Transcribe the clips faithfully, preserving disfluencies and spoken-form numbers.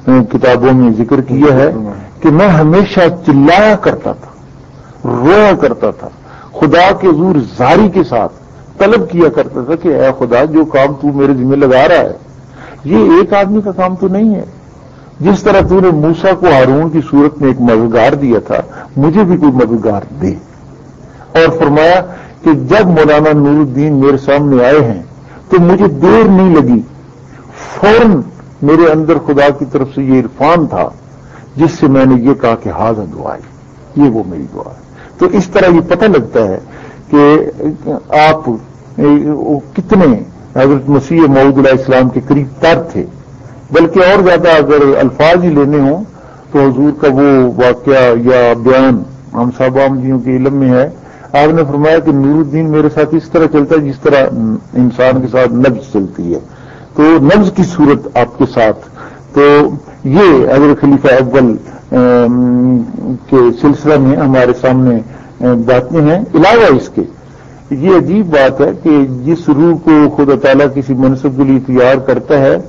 کتابوں میں ذکر کیا ہے کہ میں ہمیشہ چلایا کرتا تھا، رویا کرتا تھا، خدا کے حضور زاری کے ساتھ طلب کیا کرتا تھا کہ اے خدا جو کام تو میرے ذمہ لگا رہا ہے یہ ایک آدمی کا کام تو نہیں ہے، جس طرح تو نے موسیٰ کو ہارون کی صورت میں ایک مددگار دیا تھا مجھے بھی کوئی مددگار دے۔ اور فرمایا کہ جب مولانا نور الدین میرے سامنے آئے ہیں تو مجھے دیر نہیں لگی، فوراً میرے اندر خدا کی طرف سے یہ عرفان تھا جس سے میں نے یہ کہا کہ ہاذا دعائی، یہ وہ میری دعا ہے۔ تو اس طرح یہ پتہ لگتا ہے کہ آپ کتنے حضرت مسیح موعود علیہ السلام کے قریب تر تھے، بلکہ اور زیادہ اگر الفاظ ہی لینے ہوں تو حضور کا وہ واقعہ یا بیان ہم صاحب جیوں کے علم میں ہے، آپ نے فرمایا کہ نور الدین میرے ساتھ اس طرح چلتا ہے جس طرح انسان کے ساتھ نبض چلتی ہے، تو نبض کی صورت آپ کے ساتھ۔ تو یہ حضرت خلیفہ اول کے سلسلہ میں ہمارے سامنے باتیں ہیں۔ علاوہ اس کے یہ عجیب بات ہے کہ جس روح کو خدا تعالیٰ کسی منصب کے لیے تیار کرتا ہے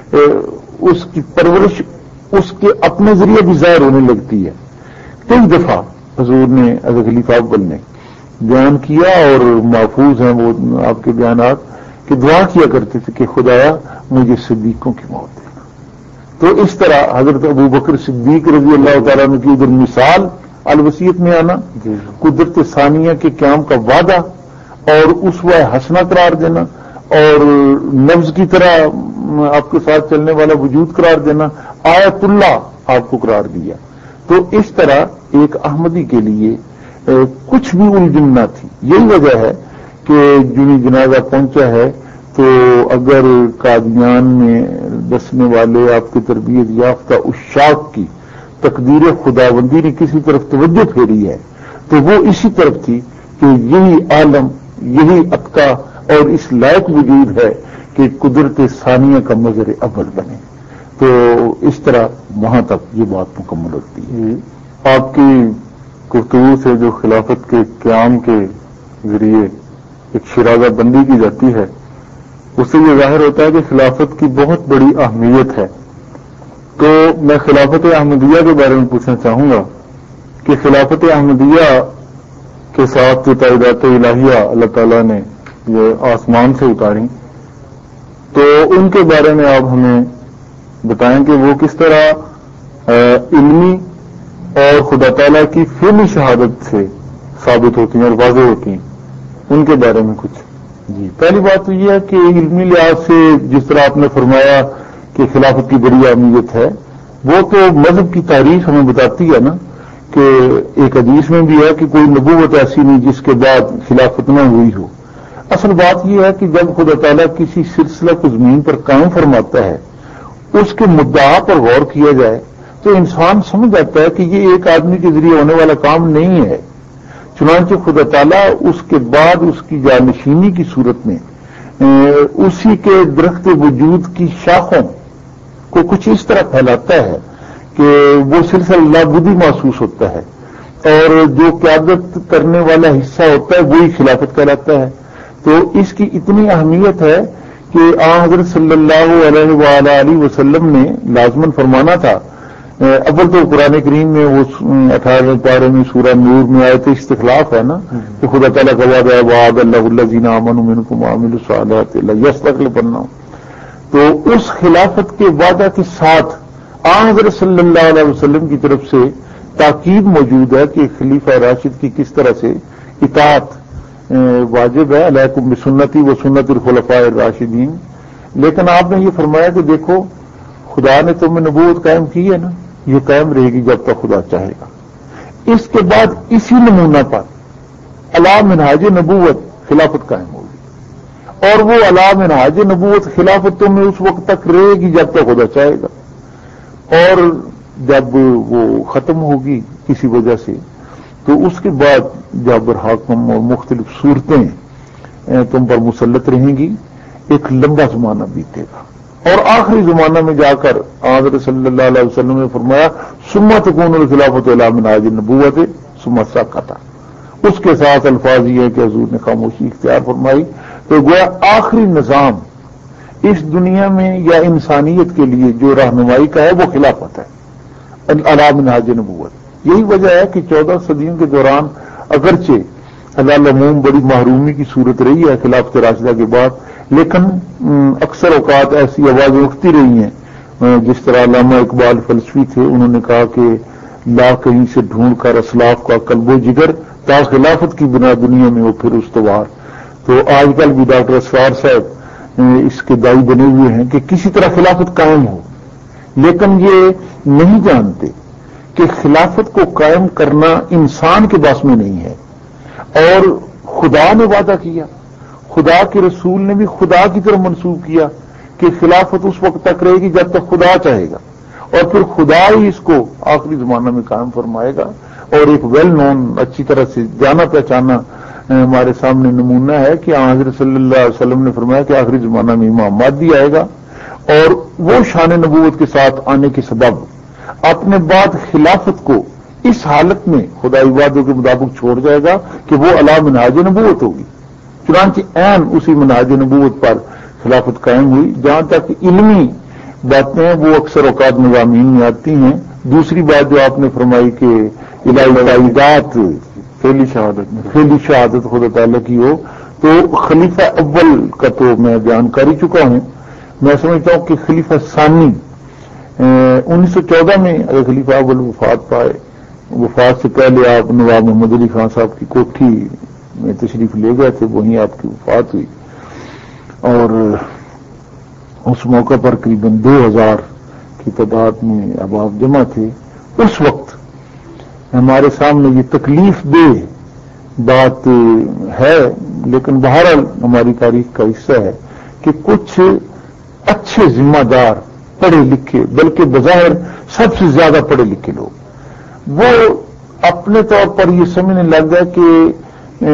اس کی پرورش اس کے اپنے ذریعے بھی ظاہر ہونے لگتی ہے۔ کئی دفعہ حضور نے حضرت خلیفہ اول نے بیان کیا اور محفوظ ہیں وہ آپ کے بیانات کہ دعا کیا کرتے تھے کہ خدایا مجھے صدیقوں کی موت دینا۔ تو اس طرح حضرت ابو بکر صدیق رضی اللہ تعالیٰ عنہ کی ادھر مثال الوصیت میں آنا، قدرت ثانیہ کے قیام کا وعدہ اور اسوہ حسنہ قرار دینا اور نبض کی طرح آپ کے ساتھ چلنے والا وجود قرار دینا، آیت اللہ آپ کو قرار دیا۔ تو اس طرح ایک احمدی کے لیے کچھ بھی الجھن نہ تھی۔ یہی وجہ ہے کہ جنی جنازہ پہنچا ہے تو اگر قادیان میں دسنے والے آپ کی تربیت یافتہ اشاق کی تقدیر خداوندی نے کسی طرف توجہ پھیری ہے تو وہ اسی طرف تھی کہ یہی عالم، یہی اتقا اور اس لائق وجود ہے کہ قدرت ثانیہ کا مظہر اول بنے۔ تو اس طرح وہاں تک یہ بات مکمل ہوتی ہے۔ آپ کی گفتگو سے جو خلافت کے قیام کے ذریعے ایک شرازہ بندی کی جاتی ہے اس سے یہ ظاہر ہوتا ہے کہ خلافت کی بہت بڑی اہمیت ہے۔ تو میں خلافت احمدیہ کے بارے میں پوچھنا چاہوں گا کہ خلافت احمدیہ کے ساتھ جو تعداد الہیہ اللہ تعالیٰ نے یہ آسمان سے اتاری تو ان کے بارے میں آپ ہمیں بتائیں کہ وہ کس طرح علمی اور خدا تعالیٰ کی فعلی شہادت سے ثابت ہوتی ہیں اور واضح ہوتی ہیں، ان کے بارے میں کچھ۔ جی، پہلی بات تو یہ ہے کہ علمی لحاظ سے جس طرح آپ نے فرمایا کہ خلافت کی بڑی اہمیت ہے، وہ تو مذہب کی تاریخ ہمیں بتاتی ہے نا کہ ایک حدیث میں بھی ہے کہ کوئی نبوت ایسی نہیں جس کے بعد خلافت نہ ہوئی ہو۔ اصل بات یہ ہے کہ جب خدا تعالیٰ کسی سلسلہ کو زمین پر قائم فرماتا ہے اس کے مدعا پر غور کیا جائے تو انسان سمجھ جاتا ہے کہ یہ ایک آدمی کے ذریعے ہونے والا کام نہیں ہے۔ چنانچہ خدا تعالیٰ اس کے بعد اس کی جانشینی کی صورت میں اسی کے درخت وجود کی شاخوں کو کچھ اس طرح پھیلاتا ہے کہ وہ سلسلہ لابودی محسوس ہوتا ہے اور جو قیادت کرنے والا حصہ ہوتا ہے وہی خلافت کہلاتا ہے۔ تو اس کی اتنی اہمیت ہے کہ آن حضرت صلی اللہ علیہ وآلہ وسلم نے لازماً فرمانا تھا۔ اول تو قرآن کریم میں وہ اٹھارہویں پارے میں سورہ نور میں آئے تھے، استخلاف ہے نا کہ خدا تعالیٰ کا وعدہ ہے وعد اللہ الذین آمنوا منکم وعملوا الصالحات لیستخلفنہم۔ تو اس خلافت کے وعدہ کے ساتھ آن حضرت صلی اللہ علیہ وسلم کی طرف سے تاکید موجود ہے کہ خلیفہ راشد کی کس طرح سے اطاعت واجب ہے، علیکم بسنتی و سنت الخلفاء الراشدین۔ لیکن آپ نے یہ فرمایا کہ دیکھو خدا نے تمہیں نبوت قائم کی ہے نا، یہ قائم رہے گی جب تک خدا چاہے گا۔ اس کے بعد اسی نمونہ پر علی منہاج نبوت خلافت قائم ہوگی اور وہ علی منہاج نبوت خلافت تمہیں اس وقت تک رہے گی جب تک خدا چاہے گا، اور جب وہ ختم ہوگی کسی وجہ سے تو اس کے بعد جابر حاکم اور مختلف صورتیں تم پر مسلط رہیں گی، ایک لمبا زمانہ بیتے گا اور آخری زمانہ میں جا کر حضرت صلی اللہ علیہ وسلم نے فرمایا ثم تکون الخلافۃ علی منہاج النبوۃ ثم سکت۔ اس کے ساتھ الفاظ یہ ہے کہ حضور نے خاموشی اختیار فرمائی۔ تو گویا آخری نظام اس دنیا میں یا انسانیت کے لیے جو رہنمائی کا ہے وہ خلافت ہے علی منہاج نبوت۔ یہی وجہ ہے کہ چودہ صدیوں کے دوران اگرچہ اللہ عموم بڑی محرومی کی صورت رہی ہے خلافت راشدہ کے بعد، لیکن اکثر اوقات ایسی آوازیں اٹھتی رہی ہیں، جس طرح علامہ اقبال فلسفی تھے، انہوں نے کہا کہ لا کہیں سے ڈھونڈ کر اسلاف کا قلب و جگر، تا خلافت کی بنا دنیا میں ہو پھر استوار۔ تو آج کل بھی ڈاکٹر اسرار صاحب اس کے دائی بنے ہوئے ہیں کہ کسی طرح خلافت قائم ہو، لیکن یہ نہیں جانتے کہ خلافت کو قائم کرنا انسان کے بس میں نہیں ہے، اور خدا نے وعدہ کیا، خدا کے رسول نے بھی خدا کی طرف منسوب کیا کہ خلافت اس وقت تک رہے گی جب تک خدا چاہے گا، اور پھر خدا ہی اس کو آخری زمانہ میں قائم فرمائے گا۔ اور ایک ویل نون اچھی طرح سے جانا پہچانا ہمارے سامنے نمونہ ہے کہ حضرت صلی اللہ علیہ وسلم نے فرمایا کہ آخری زمانہ میں امام مہدی آئے گا، اور وہ شان نبوت کے ساتھ آنے کے سبب اپنے بعد خلافت کو اس حالت میں خدائی وعدوں کے مطابق چھوڑ جائے گا کہ وہ علی منہاج نبوت ہوگی۔ چنانچہ عین اسی منہاج نبوت پر خلافت قائم ہوئی۔ جہاں تک علمی باتیں ہیں وہ اکثر اوقات مضامین میں آتی ہیں۔ دوسری بات جو آپ نے فرمائی کہ الہی تعییدات فعلی شہادت فعلی شہادت خدا تعالیٰ کی ہو، تو خلیفہ اول کا تو میں بیان کر ہی چکا ہوں۔ میں سمجھتا ہوں کہ خلیفہ ثانی انیس سو چودہ میں اگر خلیفہ اول وفات پائے، وفات سے پہلے آپ نواب محمد علی خان صاحب کی کوٹھی میں تشریف لے گئے تھے، وہیں آپ کی وفات ہوئی، اور اس موقع پر قریباً دو ہزار کی تعداد میں اب آپ جمع تھے۔ اس وقت ہمارے سامنے یہ تکلیف دہ بات ہے، لیکن بہرحال ہماری تاریخ کا حصہ ہے کہ کچھ اچھے ذمہ دار پڑھے لکھے، بلکہ بظاہر سب سے زیادہ پڑھے لکھے لوگ، وہ اپنے طور پر یہ سمجھنے لگ گئے کہ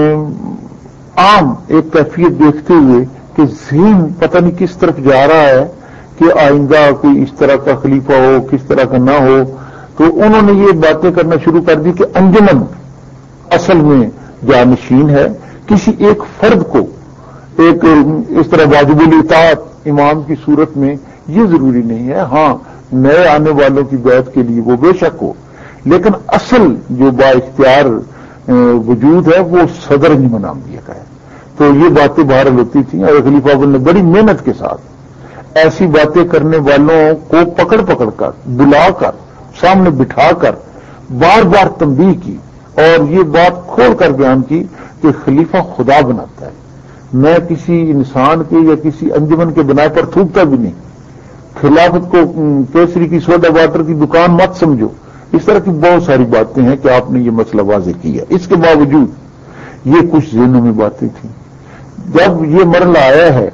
عام ایک کیفیت دیکھتے ہوئے کہ ذہن پتہ نہیں کس طرف جا رہا ہے کہ آئندہ کوئی اس طرح کا خلیفہ ہو، کس طرح کا نہ ہو، تو انہوں نے یہ باتیں کرنا شروع کر دی کہ انجمن اصل میں جانشین ہے، کسی ایک فرد کو ایک اس طرح واجب الاطاعت امام کی صورت میں یہ ضروری نہیں ہے۔ ہاں نئے آنے والوں کی بیعت کے لیے وہ بے شک ہو، لیکن اصل جو با اختیار وجود ہے وہ صدر انجمن عامیہ کا ہے۔ تو یہ باتیں بہرحال ہوتی تھیں، اور خلیفہ اول نے بڑی محنت کے ساتھ ایسی باتیں کرنے والوں کو پکڑ پکڑ کر بلا کر سامنے بٹھا کر بار بار تنبیہ کی، اور یہ بات کھول کر بیان کی کہ خلیفہ خدا بناتا ہے، میں کسی انسان کے یا کسی انجمن کے بنا پر تھوکتا بھی نہیں۔ خلافت کو کیسری کی سوڈا واٹر کی دکان مت سمجھو، اس طرح کی بہت ساری باتیں ہیں کہ آپ نے یہ مسئلہ واضح کیا۔ اس کے باوجود یہ کچھ ذہنوں میں باتیں تھیں۔ جب یہ مرحلہ آیا ہے،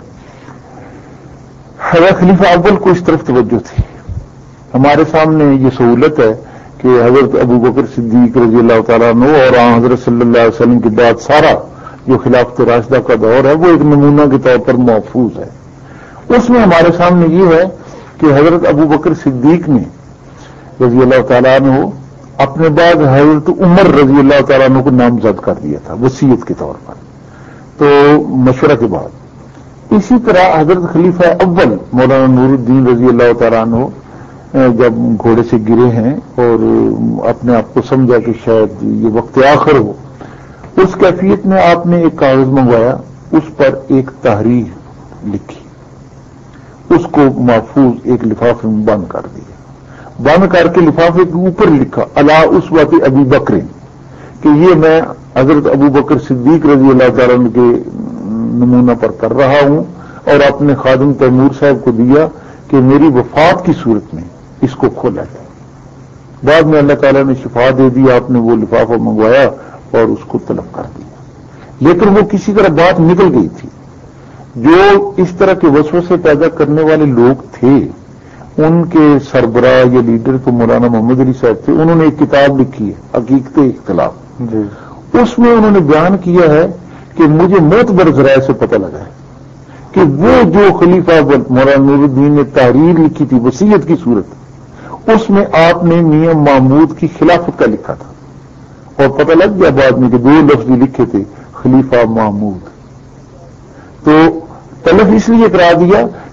حضرت خلیفہ اول کو اس طرف توجہ تھی۔ ہمارے سامنے یہ سہولت ہے کہ حضرت ابو بکر صدیق رضی اللہ تعالیٰ عنہ اور آن حضرت صلی اللہ علیہ وسلم کے بعد سارا جو خلافت راشدہ کا دور ہے وہ ایک نمونہ کے طور پر محفوظ ہے۔ اس میں ہمارے سامنے یہ ہے کہ حضرت ابو بکر صدیق نے رضی اللہ تعالیٰ عنہ اپنے بعد حضرت عمر رضی اللہ تعالیٰ عنہ کو نامزد کر دیا تھا وصیت کے طور پر، تو مشورہ کے بعد۔ اسی طرح حضرت خلیفہ اول مولانا نور الدین رضی اللہ تعالیٰ عنہ جب گھوڑے سے گرے ہیں اور اپنے آپ کو سمجھا کہ شاید یہ وقت آخر ہو، اس کیفیت میں آپ نے ایک کاغذ منگوایا، اس پر ایک تحریر لکھی، اس کو محفوظ ایک لفافے میں بند کر دیا، بند کر کے لفافے کے اوپر لکھا الا اسوۃ ابی بکر، کہ یہ میں حضرت ابو بکر صدیق رضی اللہ تعالیٰ عنہ کے نمونہ پر کر رہا ہوں، اور اپنے خادم تیمور صاحب کو دیا کہ میری وفات کی صورت میں اس کو کھولا جائے۔ بعد میں اللہ تعالیٰ نے شفا دے دی، آپ نے وہ لفافہ منگوایا اور اس کو طلب کر دیا، لیکن وہ کسی طرح بات نکل گئی تھی۔ جو اس طرح کے وسوسے پیدا کرنے والے لوگ تھے، ان کے سربراہ یا لیڈر تو مولانا محمد علی صاحب تھے، انہوں نے ایک کتاب لکھی ہے حقیقت اختلاف جی۔ اس میں انہوں نے بیان کیا ہے کہ مجھے معتبر ذرائع سے پتہ لگا ہے کہ وہ جو خلیفہ مولانا نور الدین نے تحریر لکھی تھی وصیت کی صورت، اس میں آپ نے میاں محمود کی خلافت کا لکھا تھا، اور پتہ لگ گیا بعد میں کہ دو لفظ لکھے تھے خلیفہ محمود۔ تو طلب اس لیے کرا دیا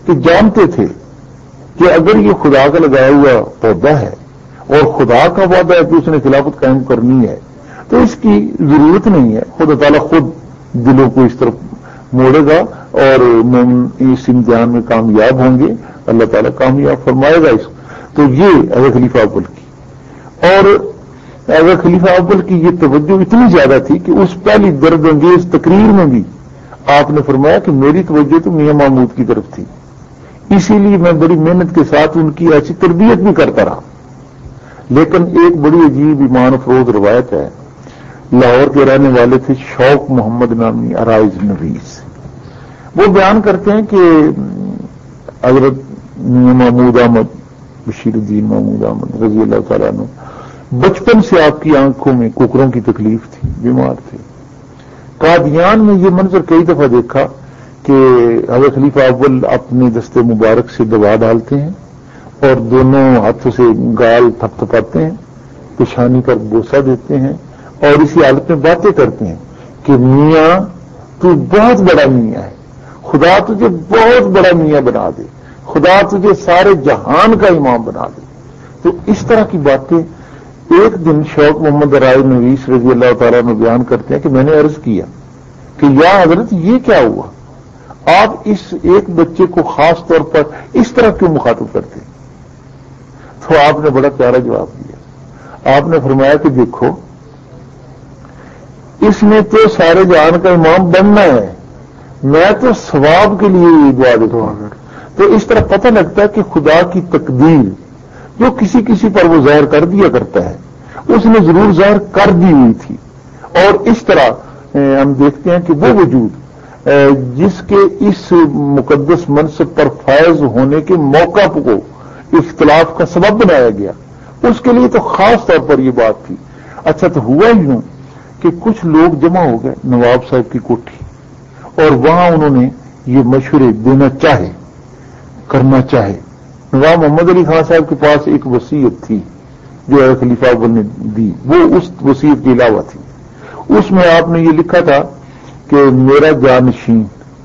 کہ جانتے تھے کہ اگر یہ خدا کا لگایا ہوا پودا ہے اور خدا کا وعدہ ہے کہ اس نے خلافت قائم کرنی ہے تو اس کی ضرورت نہیں ہے، خدا تعالیٰ خود دلوں کو اس طرف موڑے گا اور اس امتحان میں کامیاب ہوں گے، اللہ تعالیٰ کامیاب فرمائے گا اس تو یہ حضرت خلیفہ اول کی اور حضرت خلیفہ اول کی یہ توجہ اتنی زیادہ تھی کہ اس پہلی درد انگیز تقریر میں بھی آپ نے فرمایا کہ میری توجہ تو میاں محمود کی طرف تھی، اسی لیے میں بڑی محنت کے ساتھ ان کی ایسی تربیت بھی کرتا رہا۔ لیکن ایک بڑی عجیب ایمان افروز روایت ہے، لاہور کے رہنے والے تھے شوق محمد نامی ارائز نویس، وہ بیان کرتے ہیں کہ حضرت میاں محمود احمد بشیر الدین محمود احمد رضی اللہ تعالیٰ عنہ بچپن سے آپ کی آنکھوں میں کوکروں کی تکلیف تھی، بیمار تھے۔ قادیان میں یہ منظر کئی دفعہ دیکھا کہ حضرت خلیفہ اول اپنے دستے مبارک سے دوا ڈالتے ہیں اور دونوں ہاتھوں سے گال تھپ تھپاتے ہیں، پیشانی پر بوسہ دیتے ہیں اور اسی حالت میں باتیں کرتے ہیں کہ میاں تو بہت بڑا میاں ہے، خدا تجھے بہت بڑا میاں بنا دے، خدا تجھے سارے جہان کا امام بنا دے۔ تو اس طرح کی باتیں ایک دن شوق محمد رائے نویس رضی اللہ تعالیٰ میں بیان کرتے ہیں کہ میں نے عرض کیا کہ یا حضرت یہ کیا ہوا، آپ اس ایک بچے کو خاص طور پر اس طرح کیوں مخاطب کرتے ہیں؟ تو آپ نے بڑا پیارا جواب دیا، آپ نے فرمایا کہ دیکھو اس نے تو سارے جہان کا امام بننا ہے، میں تو ثواب کے لیے یہ دعا دیتا ہوں۔ تو اس طرح پتہ لگتا ہے کہ خدا کی تقدیر جو کسی کسی پر وہ ظاہر کر دیا کرتا ہے اس نے ضرور ظاہر کر دی ہوئی تھی، اور اس طرح ہم دیکھتے ہیں کہ وہ وجود جس کے اس مقدس منصب پر فائز ہونے کے موقع کو اختلاف کا سبب بنایا گیا، اس کے لیے تو خاص طور پر یہ بات تھی۔ اچھا تو ہوا یوں کہ کچھ لوگ جمع ہو گئے نواب صاحب کی کوٹھی اور وہاں انہوں نے یہ مشورے دینا چاہے، کرنا چاہے۔ نواب محمد علی خان صاحب کے پاس ایک وصیت تھی جو خلیفہ اول نے دی، وہ اس وصیت کے علاوہ تھی۔ اس میں آپ نے یہ لکھا تھا کہ میرا جانشین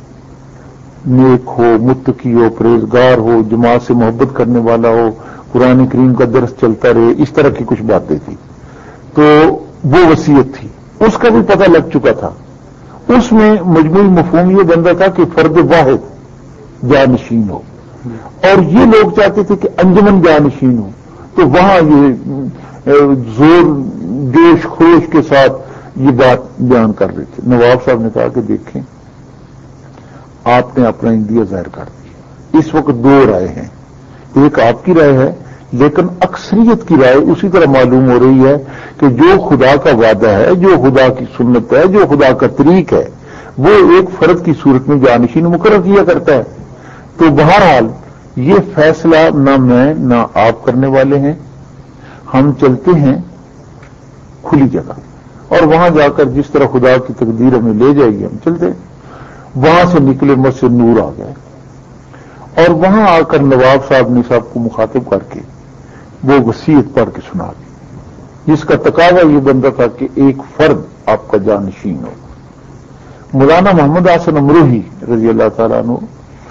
نیک ہو، متقی ہو، پرہیزگار ہو، جماعت سے محبت کرنے والا ہو، قرآن کریم کا درس چلتا رہے، اس طرح کی کچھ باتیں تھی۔ تو وہ وصیت تھی، اس کا بھی پتہ لگ چکا تھا۔ اس میں مجموعی مفہوم یہ بنتا تھا کہ فرد واحد جانشین ہو، اور یہ لوگ چاہتے تھے کہ انجمن جانشین ہو۔ تو وہاں یہ زور جوش خروش کے ساتھ یہ بات بیان کر رہے تھے۔ نواب صاحب نے کہا کہ دیکھیں آپ نے اپنا اندیا ظاہر کر دیا، اس وقت دو رائے ہیں، ایک آپ کی رائے ہے لیکن اکثریت کی رائے اسی طرح معلوم ہو رہی ہے کہ جو خدا کا وعدہ ہے، جو خدا کی سنت ہے، جو خدا کا طریق ہے، وہ ایک فرد کی صورت میں جانشین مقرر کیا کرتا ہے۔ تو بہرحال یہ فیصلہ نہ میں نہ آپ کرنے والے ہیں، ہم چلتے ہیں کھلی جگہ اور وہاں جا کر جس طرح خدا کی تقدیر ہمیں لے جائے گی ہم چلتے ہیں۔ وہاں سے نکلے مجھ سے نور آ گئے اور وہاں آ کر نواب صاحب نے صاحب کو مخاطب کر کے وہ وصیت پڑھ کے سنا دی، جس کا تقاضا یہ بنتا تھا کہ ایک فرد آپ کا جانشین ہو۔ مولانا محمد حسن امروہی رضی اللہ تعالیٰ عنہ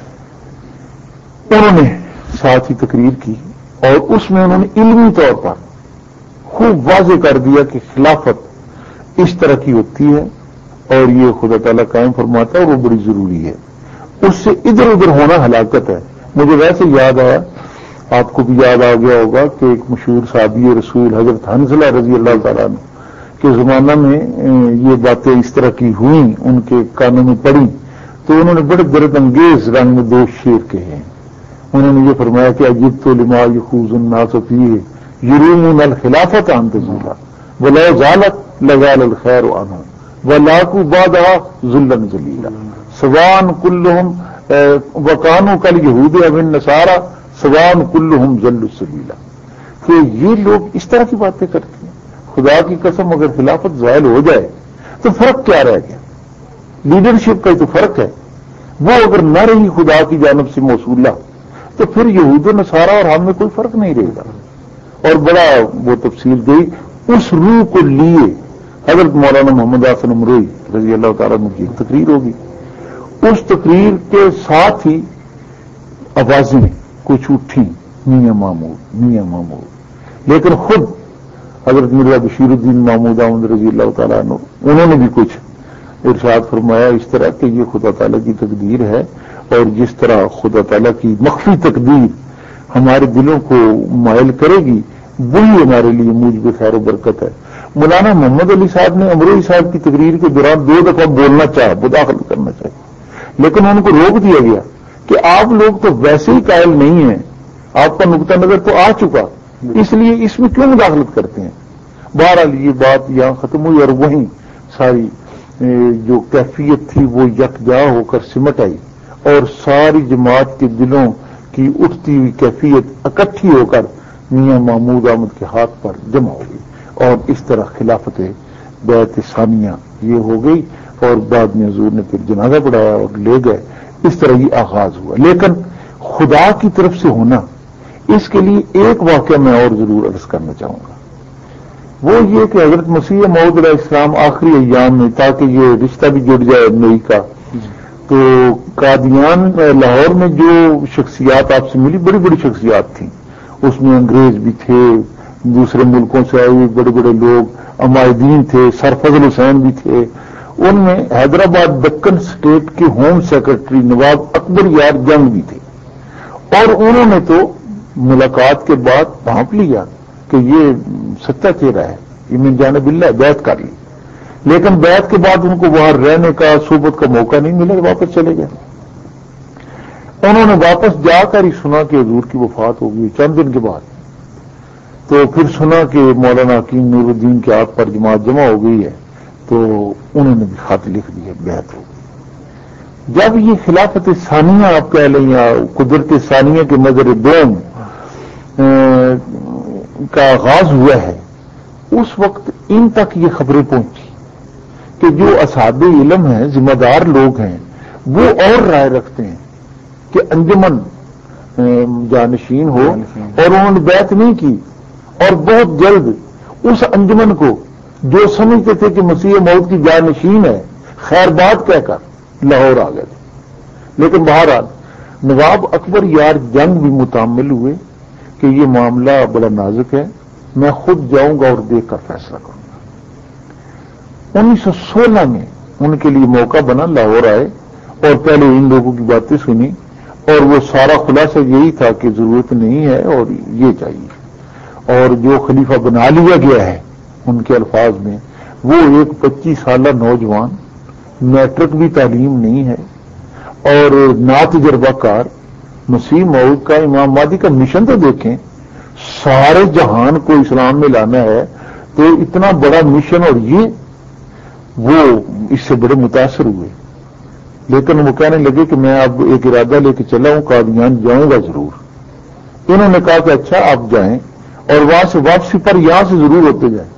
انہوں نے ساتھ ہی تقریر کی اور اس میں انہوں نے علمی طور پر خوب واضح کر دیا کہ خلافت اس طرح کی ہوتی ہے اور یہ خدا تعالیٰ قائم فرماتا ہے اور وہ بڑی ضروری ہے، اس سے ادھر ادھر ہونا ہلاکت ہے۔ مجھے ویسے یاد آیا، آپ کو بھی یاد آ گیا ہوگا کہ ایک مشہور صحابی رسول حضرت حنظلہ رضی اللہ تعالیٰ عنہ کے زمانہ میں یہ باتیں اس طرح کی ہوئیں، ان کے کانوں میں پڑی تو انہوں نے بڑے درد انگیز رنگ میں دو شعر کہے ہیں۔ انہوں نے یہ فرمایا کہ عجبت لما یخوض الناس فیہ یرومون الخلافۃ ان تزول ولو زالت لزال الخیر عنہم ولاقوا بعدها ذلا ذلیلا سواء كلهم وكانوا كاليهود والنصارى سواء كلهم ذلوا السبیلا۔ کہ یہ لوگ اس طرح کی باتیں کرتے ہیں، خدا کی قسم اگر خلافت زائل ہو جائے تو فرق کیا رہ گیا؟ لیڈرشپ کا تو فرق ہے، وہ اگر نہ رہی خدا کی جانب سے موصولہ تو پھر یہود و نصارہ اور ہم میں کوئی فرق نہیں رہے گا۔ اور بڑا وہ تفصیل گئی، اس روح کو لیے حضرت مولانا محمد حسن امروہی رضی اللہ تعالیٰ عنہ کی تقریر ہوگی، اس تقریر کے ساتھ ہی آوازیں کچھ اٹھی میاں محمود میاں محمود، لیکن خود حضرت مرزا بشیر الدین محمود احمد رضی اللہ تعالیٰ عنہ انہوں نے بھی کچھ ارشاد فرمایا اس طرح کہ یہ خدا تعالیٰ کی تقدیر ہے، اور جس طرح خدا تعالیٰ کی مخفی تقدیر ہمارے دلوں کو مائل کرے گی وہی ہمارے لیے موجب خیر و برکت ہے۔ مولانا محمد علی صاحب نے امروہی صاحب کی تقریر کے دوران دو دفعہ بولنا چاہا، مداخلت کرنا چاہیے، لیکن ان کو روک دیا گیا کہ آپ لوگ تو ویسے ہی قائل نہیں ہیں، آپ کا نقطہ نظر تو آ چکا، اس لیے اس میں کیوں مداخلت کرتے ہیں؟ بہرحال یہ بات یہاں ختم ہوئی اور وہیں ساری جو کیفیت تھی وہ یکجا ہو کر سمٹ آئی اور ساری جماعت کے دلوں کی اٹھتی ہوئی کیفیت اکٹھی ہو کر میاں محمود احمد کے ہاتھ پر جمع ہو گئی، اور اس طرح خلافت بیعت ثانیہ یہ ہو گئی، اور بعد میں حضور نے پھر جنازہ پڑھایا اور لے گئے۔ اس طرح یہ آغاز ہوا، لیکن خدا کی طرف سے ہونا، اس کے لیے ایک واقعہ میں اور ضرور عرض کرنا چاہوں گا، وہ یہ کہ حضرت مسیح موعود علیہ السلام آخری ایام میں، تاکہ یہ رشتہ بھی جڑ جائے نئی کا، تو قادیان لاہور میں جو شخصیات آپ سے ملی بڑی بڑی شخصیات تھیں، اس میں انگریز بھی تھے، دوسرے ملکوں سے آئے ہوئے بڑے بڑے لوگ، عمائدین تھے، سر فضل حسین بھی تھے، ان میں حیدرآباد دکن اسٹیٹ کے ہوم سیکرٹری نواب اکبر یار جنگ بھی تھے، اور انہوں نے تو ملاقات کے بعد بھانپ لیا کہ یہ سچا چہرہ ہے، یہ من جانب اللہ بیعت کر لی، لیکن بیعت کے بعد ان کو وہاں رہنے کا صحبت کا موقع نہیں ملا، واپس چلے گئے۔ انہوں نے واپس جا کر ہی سنا کہ حضور کی وفات ہو گئی چند دن کے بعد، تو پھر سنا کہ مولانا حکیم نور الدین کے ہاتھ پر جماعت جمع ہو گئی ہے، تو انہوں نے بھی خط لکھ دیا، بیعت ہو گئی۔ جب یہ خلافت ثانیہ آپ کہہ لیں یا قدرت ثانیہ کے نظر دوم کا آغاز ہوا ہے، اس وقت ان تک یہ خبریں پہنچی کہ جو اصحاب علم ہیں، ذمہ دار لوگ ہیں، وہ اور رائے رکھتے ہیں کہ انجمن جانشین ہو، اور انہوں نے بیعت نہیں کی، اور بہت جلد اس انجمن کو جو سمجھتے تھے کہ مسیح موعود کی جانشین ہے خیر بات کہہ کر لاہور آ گئے تھے۔ لیکن بہرحال نواب اکبر یار جنگ بھی متعمل ہوئے کہ یہ معاملہ بڑا نازک ہے، میں خود جاؤں گا اور دیکھ کر فیصلہ کروں گا۔ انیس سو سولہ میں ان کے لیے موقع بنا، لاہور آئے اور پہلے ان لوگوں کی باتیں سنی، اور وہ سارا خلاصہ یہی تھا کہ ضرورت نہیں ہے اور یہ چاہیے، اور جو خلیفہ بنا لیا گیا ہے ان کے الفاظ میں وہ ایک پچیس سالہ نوجوان، میٹرک بھی تعلیم نہیں ہے اور نا تجربہ کار، مسیح موعود کا امام مہدی کا مشن تو دیکھیں، سارے جہان کو اسلام میں لانا ہے، تو اتنا بڑا مشن، اور یہ وہ اس سے بڑے متاثر ہوئے، لیکن وہ کہنے لگے کہ میں اب ایک ارادہ لے کے چلا ہوں، قادیان جاؤں گا ضرور۔ انہوں نے کہا کہ اچھا آپ جائیں، اور وہاں سے واپسی پر یہاں سے ضرور ہوتے جائیں،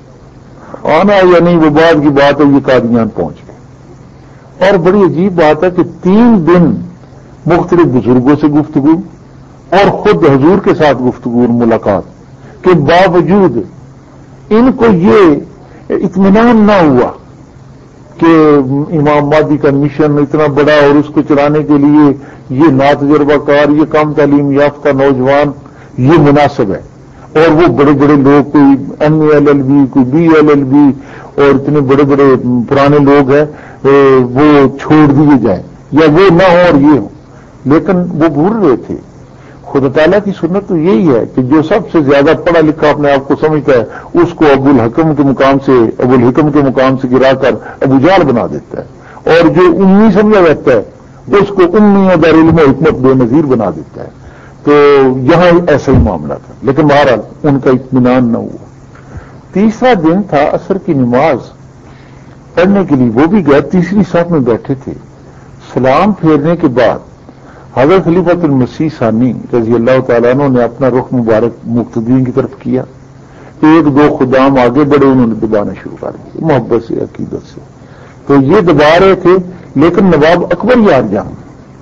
آنا یا نہیں وہ بعد کی بات ہے، یہ قادیان پہنچ گئے۔ اور بڑی عجیب بات ہے کہ تین دن مختلف بزرگوں سے گفتگو اور خود حضور کے ساتھ گفتگو اور ملاقات کے باوجود ان کو یہ اطمینان نہ ہوا کہ امام مہدی کا مشن اتنا بڑا اور اس کو چلانے کے لیے یہ نا تجربہ کار، یہ کم تعلیم یافتہ نوجوان یہ مناسب ہے، اور وہ بڑے بڑے لوگ، کوئی M A L L B, کوئی بی ایل ایل بی، اور اتنے بڑے بڑے پرانے لوگ ہیں، وہ چھوڑ دیے جائیں یا وہ نہ ہو اور یہ ہو۔ لیکن وہ بھول رہے تھے، خدا تعالیٰ کی سنت تو یہی ہے کہ جو سب سے زیادہ پڑھا لکھا اپنے آپ کو سمجھتا ہے اس کو ابو الحکم کے مقام سے ابو الحکم کے مقام سے گرا کر ابو جہل بنا دیتا ہے، اور جو امی سمجھا جاتا ہے اس کو امی یا دارالعلم حکمت بے نظیر بنا دیتا ہے۔ تو یہاں ایسا ہی معاملہ تھا، لیکن بہرحال ان کا اطمینان نہ ہوا۔ تیسرا دن تھا، عصر کی نماز پڑھنے کے لیے وہ بھی گئے، تیسری صف میں بیٹھے تھے۔ سلام پھیرنے کے بعد حضرت خلیفۃ المسیح ثانی رضی اللہ تعالیٰ عنہ نے اپنا رخ مبارک مقتدین کی طرف کیا، ایک دو خدام آگے بڑھے، انہوں نے دبانا شروع کر دیا محبت سے، عقیدت سے، تو یہ دبا رہے تھے۔ لیکن نواب اکبر یار جان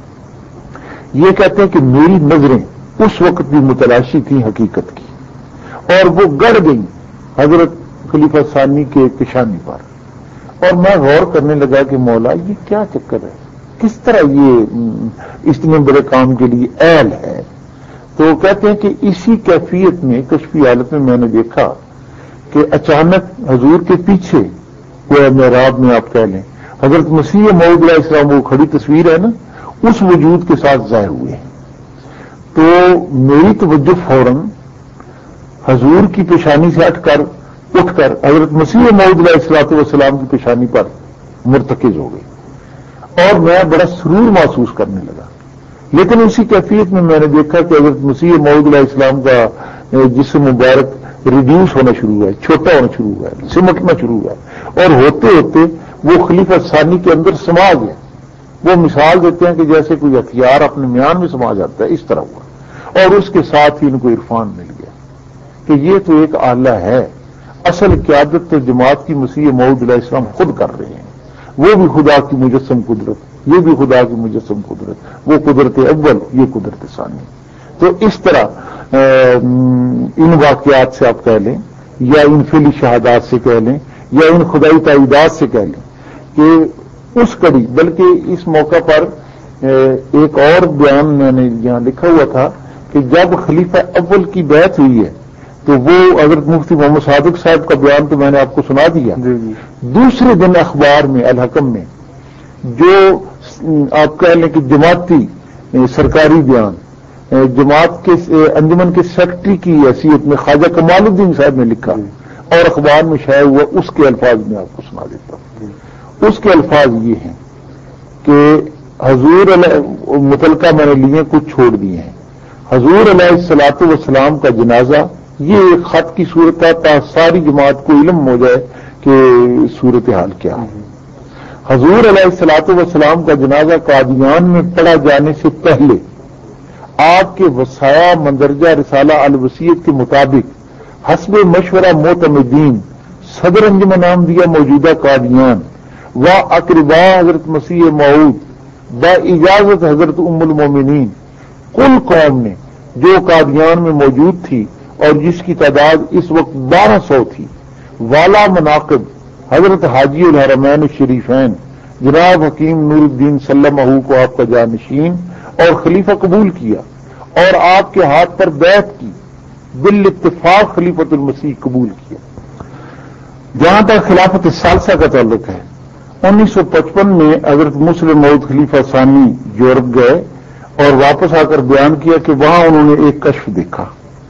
یہ کہتے ہیں کہ میری نظریں اس وقت بھی متلاشی تھیں حقیقت کی، اور وہ گڑ گئیں حضرت خلیفہ ثانی کے پیشانی پر، اور میں غور کرنے لگا کہ مولا یہ کیا چکر ہے، کس طرح یہ اتنے بڑے کام کے لیے اہل ہے؟ تو کہتے ہیں کہ اسی کیفیت میں کشفی حالت میں میں نے دیکھا کہ اچانک حضور کے پیچھے کوئی محراب میں آپ کہہ لیں حضرت مسیح موعود علیہ السلام وہ کھڑی تصویر ہے نا، اس وجود کے ساتھ ظاہر ہوئے ہیں۔ تو میری توجہ فوراً حضور کی پیشانی سے ہٹ کر اٹھ کر حضرت مسیح موعود علیہ الصلوۃ والسلام کی پیشانی پر مرتکز ہو گئی اور میں بڑا سرور محسوس کرنے لگا۔ لیکن اسی کیفیت میں میں نے دیکھا کہ حضرت مسیح موعود علیہ السلام کا جسم مبارک ریڈیوس ہونا شروع ہوا ہے، چھوٹا ہونا شروع ہوا ہے، سمٹنا شروع ہوا ہے، اور ہوتے ہوتے وہ خلیفہ ثانی کے اندر سما گیا۔ وہ مثال دیتے ہیں کہ جیسے کوئی ہتھیار اپنے میان میں سما جاتا ہے، اس طرح ہوا، اور اس کے ساتھ ہی ان کو عرفان مل گیا کہ یہ تو ایک آلہ ہے۔ اصل قیادت تو جماعت کی مسیح موعود علیہ السلام خود کر رہے ہیں، وہ بھی خدا کی مجسم قدرت، یہ بھی خدا کی مجسم قدرت، وہ قدرت اول، یہ قدرت ثانی۔ تو اس طرح ان واقعات سے آپ کہہ لیں یا ان فعلی شہادات سے کہہ لیں یا ان خدائی تائیدات سے کہہ لیں کہ اس کڑی، بلکہ اس موقع پر ایک اور بیان میں نے یہاں لکھا ہوا تھا کہ جب خلیفہ اول کی بیعت ہوئی ہے تو وہ حضرت مفتی محمد صادق صاحب کا بیان تو میں نے آپ کو سنا دیا۔ جی جی۔ دوسرے دن اخبار میں الحکم میں جو آپ کہہ لیں کہ جماعتی سرکاری بیان جماعت کے انجمن کے سیکرٹری کی حیثیت میں خواجہ کمال الدین صاحب نے لکھا اور اخبار میں شائع ہوا، اس کے الفاظ میں آپ کو سنا دیتا ہوں۔ اس کے الفاظ یہ ہیں کہ حضور علیہ متعلقہ میں نے لیے کچھ چھوڑ دیے ہیں۔ حضور علیہ الصلوۃ والسلام کا جنازہ، یہ ایک خط کی صورت ہے تاکہ ساری جماعت کو علم ہو جائے کہ صورتحال کیا ہے۔ حضور علیہ الصلوۃ والسلام کا جنازہ قادیان میں پڑھا جانے سے پہلے آپ کے وصایا مندرجہ رسالہ الوصیت کے مطابق حسب مشورہ معتمدین صدر انجمن احمدیہ موجودہ قادیان و اقربا حضرت مسیح موعود با اجازت حضرت ام المومنین کل قوم نے جو قادیان میں موجود تھی اور جس کی تعداد اس وقت بارہ سو تھی، والا مناقب حضرت حاجی الحرمین الشریفین جناب حکیم نور الدین سلمہ کو آپ کا جانشین اور خلیفہ قبول کیا اور آپ کے ہاتھ پر بیعت کی، بالاتفاق خلیفۃ المسیح قبول کیا۔ جہاں تک خلافت ثالثہ کا تعلق ہے، انیس سو پچپن میں حضرت مسلم موعود خلیفہ ثانی یورپ گئے اور واپس آ کر بیان کیا کہ وہاں انہوں نے ایک کشف دیکھا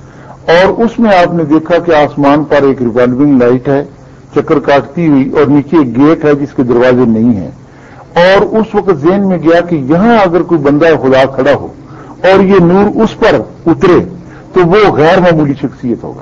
اور اس میں آپ نے دیکھا کہ آسمان پر ایک ریوالونگ لائٹ ہے چکر کاٹتی ہوئی اور نیچے ایک گیٹ ہے جس کے دروازے نہیں ہیں، اور اس وقت ذہن میں گیا کہ یہاں اگر کوئی بندہ خدا کھڑا ہو اور یہ نور اس پر اترے تو وہ غیر معمولی شخصیت ہوگا۔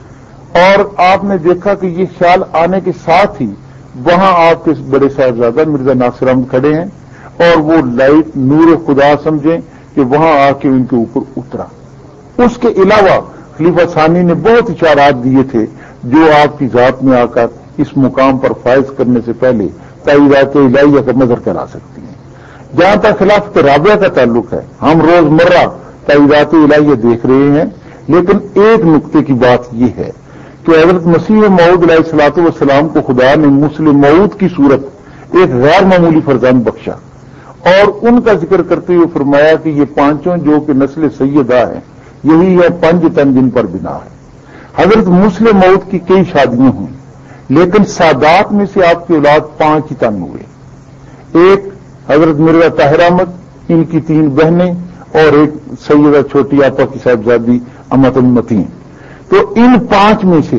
اور آپ نے دیکھا کہ یہ خیال آنے کے ساتھ ہی وہاں آپ کے بڑے صاحبزادہ مرزا ناصر احمد کھڑے ہیں اور وہ لائٹ نور خدا سمجھیں کہ وہاں آ کے ان کے اوپر اترا۔ اس کے علاوہ خلیفہ ثانی نے بہت اشارات دیے تھے جو آپ کی ذات میں آ کر اس مقام پر فائز کرنے سے پہلے تائیدات الہیہ کا مظہر کرا سکتی ہیں۔ جہاں تک خلافت رابعہ کا تعلق ہے، ہم روزمرہ تائیدات الہیہ دیکھ رہے ہیں، لیکن ایک نقطے کی بات یہ ہے کہ حضرت مسیح موعود علیہ الصلوۃ والسلام کو خدا نے مسلم موعود کی صورت ایک غیر معمولی فرزند بخشا اور ان کا ذکر کرتے ہوئے فرمایا کہ یہ پانچوں جو کہ نسل سیدہ ہیں، یہی ہے پنج تن جن پر بنا ہے۔ حضرت مسلم موعود کی کئی شادیاں ہوئیں، لیکن سادات میں سے آپ کی اولاد پانچ ہی تن ہوئے، ایک حضرت مرزا طاہر احمد، ان کی تین بہنیں اور ایک سیدہ چھوٹی آپا کی صاحبزادی امت المتین۔ تو ان پانچ میں سے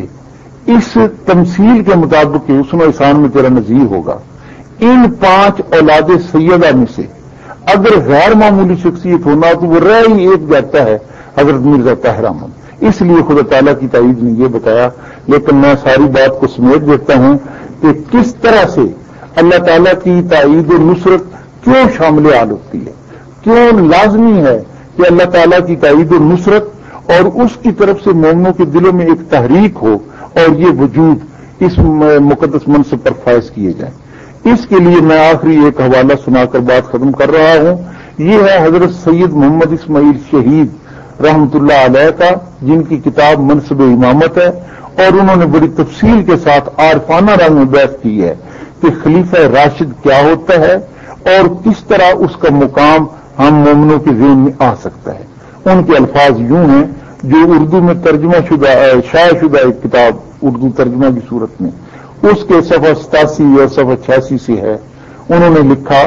اس تمثیل کے مطابق کہ حسن و احسان میں تیرا نظیر ہوگا، ان پانچ اولاد سیدہ میں سے اگر غیر معمولی شخصیت ہونا تو وہ رہ ہی ایک جاتا ہے حضرت مرزا طاہر احمد۔ اس لیے خدا تعالیٰ کی تائید نے یہ بتایا، لیکن میں ساری بات کو سمیٹ دیتا ہوں کہ کس طرح سے اللہ تعالیٰ کی تائید و نصرت کیوں شامل حال ہوتی ہے، کیوں لازمی ہے کہ اللہ تعالیٰ کی تائید و نصرت اور اس کی طرف سے مومنوں کے دلوں میں ایک تحریک ہو اور یہ وجود اس مقدس منصب پر فائز کیے جائیں۔ اس کے لیے میں آخری ایک حوالہ سنا کر بات ختم کر رہا ہوں۔ یہ ہے حضرت سید محمد اسماعیل شہید رحمت اللہ علیہ کا، جن کی کتاب منصب امامت ہے، اور انہوں نے بڑی تفصیل کے ساتھ عارفانہ رنگ میں بحث کی ہے کہ خلیفہ راشد کیا ہوتا ہے اور کس طرح اس کا مقام ہم مومنوں کے ذہن میں آ سکتا ہے۔ ان کے الفاظ یوں ہیں جو اردو میں ترجمہ شدہ شائع شدہ ایک کتاب اردو ترجمہ کی صورت میں اس کے صفحہ ستاسی یا صفحہ چھیاسی سے ہے۔ انہوں نے لکھا،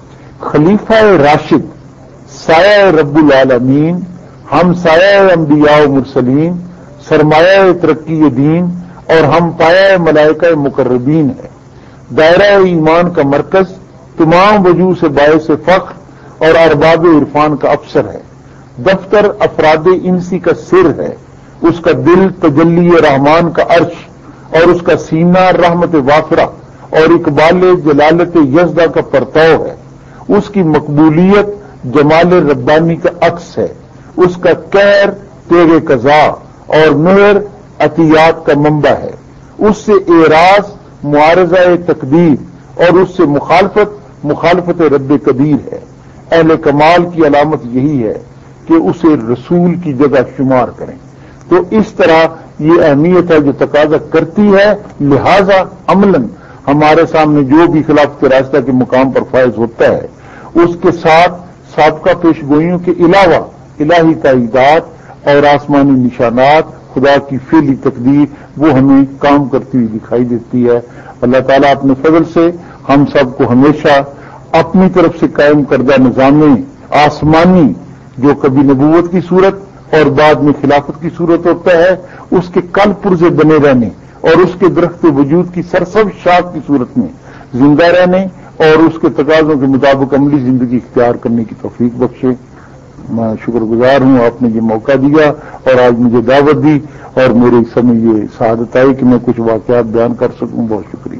خلیفہ راشد، سایہ رب العالمین، ہم سایہ انبیاء و مرسلین، سرمایہ ترقی دین اور ہم پایہ ملائکہ مقربین ہے، دائرہ ایمان کا مرکز، تمام وجوہ سے باعث فخر اور ارباب عرفان کا افسر ہے، دفتر افراد انسی کا سر ہے، اس کا دل تجلی رحمان کا عرش اور اس کا سینہ رحمت وافرہ اور اقبال جلالت یزدہ کا پرتاؤ ہے، اس کی مقبولیت جمال ربانی کا عکس ہے، اس کا قہر تیغ قضا اور مہر عطیات کا منبع ہے، اس سے اعراض معارضہ تقدیر اور اس سے مخالفت مخالفت رب قدیر ہے۔ اہل کمال کی علامت یہی ہے کہ اسے رسول کی جگہ شمار کریں۔ تو اس طرح یہ اہمیت ہے جو تقاضا کرتی ہے، لہذا عملاً ہمارے سامنے جو بھی خلافت راستہ کے مقام پر فائز ہوتا ہے اس کے ساتھ سابقہ پیش گوئیوں کے علاوہ الہی تائیدات اور آسمانی نشانات، خدا کی فعلی تقدیر وہ ہمیں کام کرتی ہوئی دکھائی دیتی ہے۔ اللہ تعالیٰ اپنے فضل سے ہم سب کو ہمیشہ اپنی طرف سے قائم کردہ نظام آسمانی جو کبھی نبوت کی صورت اور بعد میں خلافت کی صورت ہوتا ہے اس کے کل پرزے بنے رہنے اور اس کے درخت وجود کی سرسبز شاخ کی صورت میں زندہ رہنے اور اس کے تقاضوں کے مطابق عملی زندگی اختیار کرنے کی توفیق بخشے۔ میں شکر گزار ہوں آپ نے یہ موقع دیا اور آج مجھے دعوت دی اور میرے سمجھ یہ سعادت آئی کہ میں کچھ واقعات بیان کر سکوں۔ بہت شکریہ۔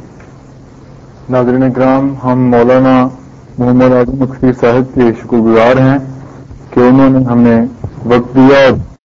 ناظرین اکرام، ہم مولانا محمد اعظم مکثیر صاحب کے شکر گزار ہیں کہ انہوں نے ہمیں وقت دیا اور